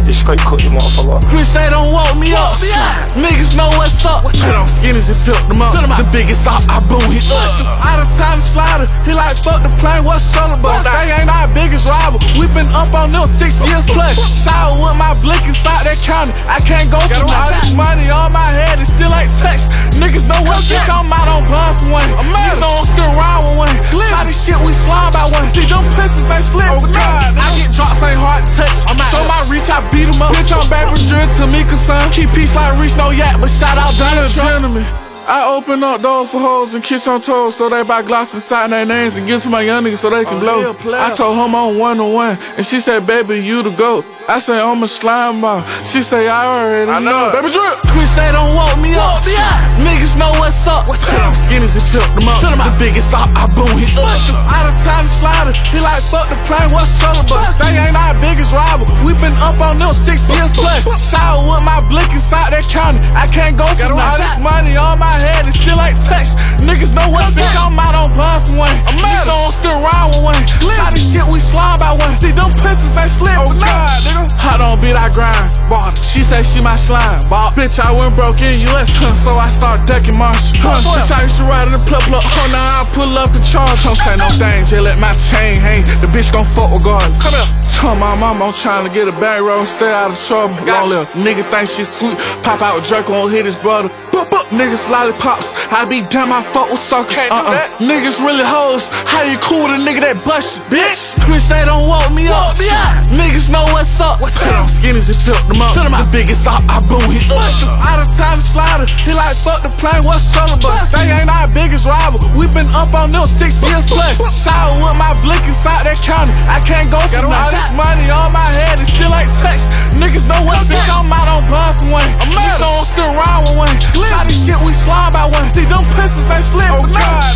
This straight cook, you motherfucker. Bitch, they don't woke me up. Niggas know what's up. Put on skinnies and filled them up. The biggest op, I boom his up. Out of time to slider. He like, fuck the plane, what's shuttle bus? They ain't our biggest rival. We been up on them 6 years plus. Shower with my blick inside that county. I can't go for all this money on my head. It still ain't touched. Niggas know what bitch I'm out on bun for one. Niggas know I'm still around with one. Try this shit, we slime by one. See, them pistols ain't slip for nothing. I get drops, ain't hard to touch. So my reach, I beat him up. Bitch, I'm back with Drew to me, son. Keep peace like reach no yak, but shout out Donald Trump. I open up doors for hoes and kiss on toes so they buy gloss and sign their names and give to my young niggas so they can blow. I told her I'm on 1-on-1 and she said, baby, you the GOAT. I say I'm a slime ball. She say I already know. Baby drip. Bitch, they don't woke me up. Niggas know what's up. Put on skinnies and filled them up. The biggest op, I boom his up. Out of time to slider. He like, fuck the plane, what's shuttle bus? They ain't our biggest rival. We been up on them 6 years plus. Shower with my blick inside that county. I can't go for all this money on my head. It still ain't touched. Niggas know what's bitch. I'm out on bun for one. Niggas know I'm still around with one. Try this shit, we slime by one. See, them pistols ain't slip for nothing. I don't beat, I grind. Bought it. She say she my slime. Bought. Bitch, I went broke in US, so I start ducking Marshall. Bitch, I used to ride in the plug. Now I pull up and charge. Don't say no thing, just let my chain hang. The bitch gon' fuck regardless. Come here. Tell my mama I'm trying to get a bag roll, stay out of trouble. Long little nigga think she sweet. Pop out with Drake, won't hit his brother. Niggas lollipops, I be damn, I fuck with suckers. Niggas really hoes. How you cool with a nigga that bust you, bitch? Bitch, they don't woke me up. Niggas know what's up. Put on skinnies and filled them up. The biggest op, I boom his up. Out of time to slider. He like, fuck the plane, what's shuttle bus? They ain't our biggest rival. We been up on them 6 years plus. Shower with my blick inside that county. I can't go for all this money on my head. It still ain't touched. Niggas know what's bitch. I'm out on bun for one. Niggas know I'm still around with one. Try this shit, we slime by one. See, them pistols ain't slip for nothing.